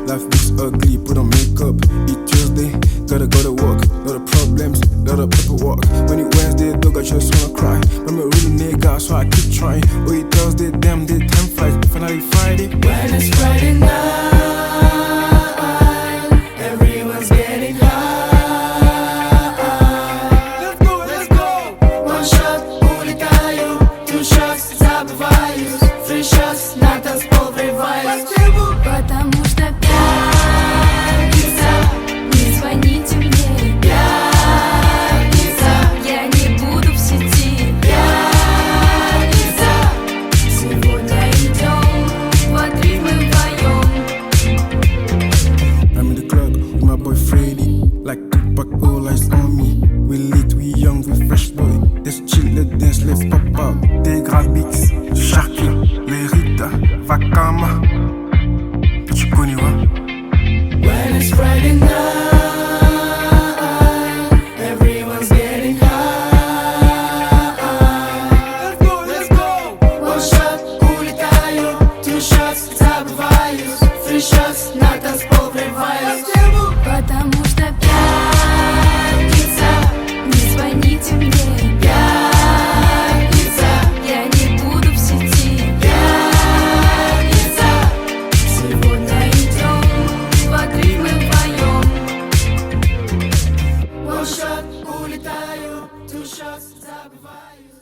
Life looks ugly, put on makeup. Eat Tuesday, gotta go to work. Lot of problems, lot of paperwork. When it Wednesday, dog, I just wanna cry. I'm a real nigga, so I keep trying. Oh, it Thursday, damn, day time flies. Finally Friday. When it's Friday night, everyone's getting high. Let's go! One shot, улетаю. Two shots, забываюсь. Three shots, на танцпол врываюсь. Потому что пятница, не звоните мне. Пятница, я не буду в сети. Пятница, сегодня идем в отрыв мы вдвоем. I'm in the club with my boy Freddy. Like Tupac, all eyes on me. We lit, we young, we fresh boy. Let's chill, let's dance, let's pop out. Des Grabix, Sharky, Lerita, Vakama. Puis tu connais, ouais? When it's Friday night, everyone's getting high. Let's go! One shot, улетаю. Two shots, забываюсь. Three shots, на танцпол врываюсь. Потому что пятница, не звоните мне. Пятница, я не буду в сети. Пятница, сегодня идем в отрыв мы вдвоем. One shot, улетаю. Two shots, забываюсь.